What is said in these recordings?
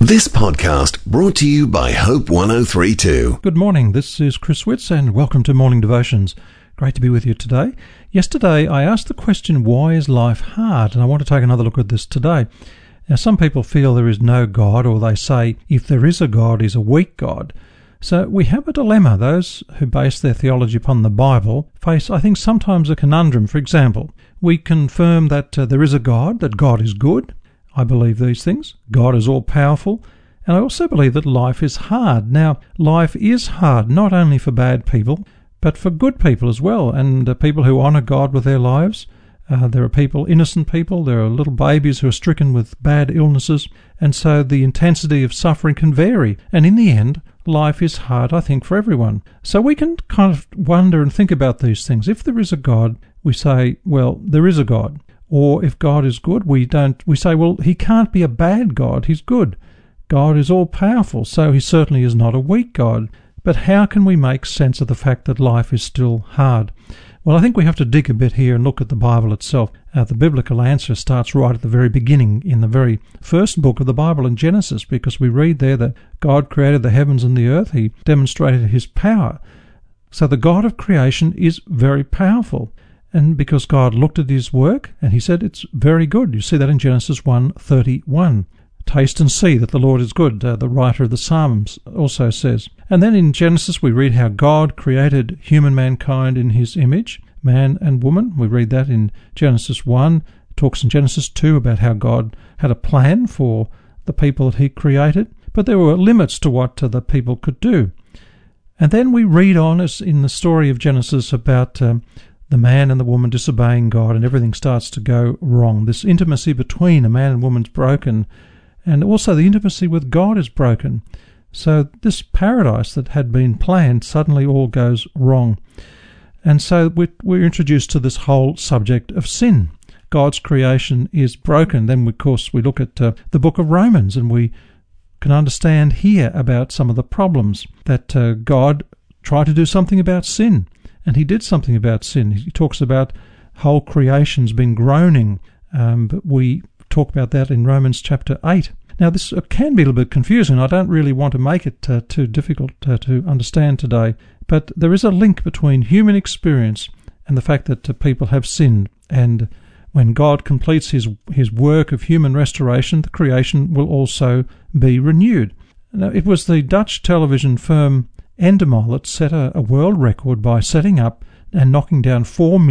This podcast brought to you by Hope 1032. Good morning, this is Chris Witz and welcome to Morning Devotions. Great to be with you today. Yesterday I asked the question, why is life hard? And I want to take another look at this today. Now some people feel there is no God, or they say if there is a God, he's a weak God. So we have a dilemma. Those who base their theology upon the Bible face, I think, sometimes a conundrum. For example, we confirm that there is a God, that God is good. I believe these things. God is all-powerful. And I also believe that life is hard. Now, life is hard, not only for bad people, but for good people as well, and people who honour God with their lives. There are people, innocent people, there are little babies who are stricken with bad illnesses, and so the intensity of suffering can vary. And in the end, life is hard, I think, for everyone. So we can kind of wonder and think about these things. If there is a God, we say, well, there is a God. Or if God is good, we say, well, he can't be a bad God, he's good. God is all-powerful, so he certainly is not a weak God. But how can we make sense of the fact that life is still hard? Well, I think we have to dig a bit here and look at the Bible itself. The biblical answer starts right at the very beginning, in the very first book of the Bible, in Genesis, because we read there that God created the heavens and the earth. He demonstrated his power. So the God of creation is very powerful. And because God looked at his work and he said it's very good. You see that in Genesis 1:31. Taste and see that the Lord is good, the writer of the Psalms also says. And then in Genesis we read how God created human mankind in his image, man and woman. We read that in Genesis 1. It talks in Genesis 2 about how God had a plan for the people that he created. But there were limits to what the people could do. And then we read on, as in the story of Genesis, about the man and the woman disobeying God, and everything starts to go wrong. This intimacy between a man and woman's broken, and also the intimacy with God is broken. So this paradise that had been planned suddenly all goes wrong. And so we're introduced to this whole subject of sin. God's creation is broken. Then, of course, we look at the book of Romans, and we can understand here about some of the problems that God tried to do something about sin. And he did something about sin. He talks about whole creation's been groaning, but we talk about that in Romans chapter 8. Now, this can be a little bit confusing. I don't really want to make it too difficult to understand today, but there is a link between human experience and the fact that people have sinned. And when God completes his work of human restoration, the creation will also be renewed. Now, it was the Dutch television firm Endemol that set a world record by setting up and knocking down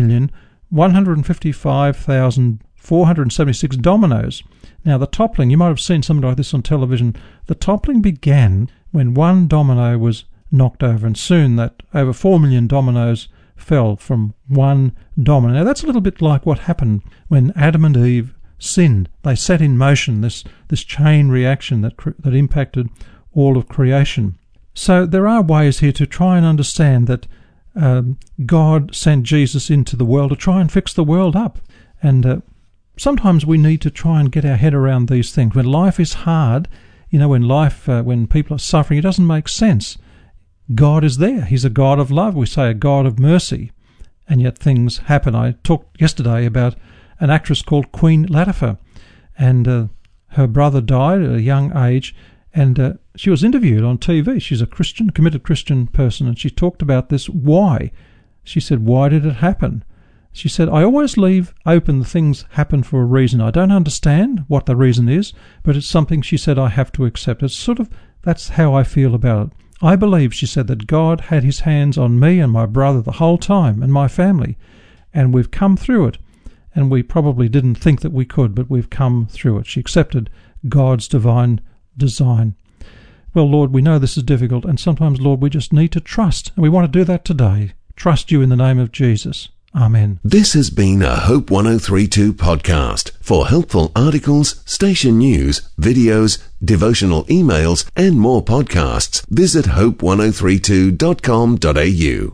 4,155,476 dominoes. Now the toppling, you might have seen something like this on television, the toppling began when one domino was knocked over, and soon that over 4 million dominoes fell from one domino. Now that's a little bit like what happened when Adam and Eve sinned. They set in motion this chain reaction that impacted all of creation. So there are ways here to try and understand that God sent Jesus into the world to try and fix the world up. And sometimes we need to try and get our head around these things. When life is hard, when people are suffering, it doesn't make sense. God is there. He's a God of love. We say a God of mercy. And yet things happen. I talked yesterday about an actress called Queen Latifah. And her brother died at a young age. And she was interviewed on TV. She's a Christian, committed Christian person, and she talked about this. Why? She said, why did it happen? She said, I always leave open the things happen for a reason. I don't understand what the reason is, but it's something, she said, I have to accept. That's how I feel about it. I believe, she said, that God had his hands on me and my brother the whole time, and my family, and we've come through it. And we probably didn't think that we could, but we've come through it. She accepted God's divine design. Well, Lord, we know this is difficult, and sometimes, Lord, we just need to trust, and we want to do that today. Trust you in the name of Jesus. Amen. This has been a Hope 1032 podcast. For helpful articles, station news, videos, devotional emails, and more podcasts, visit hope1032.com.au.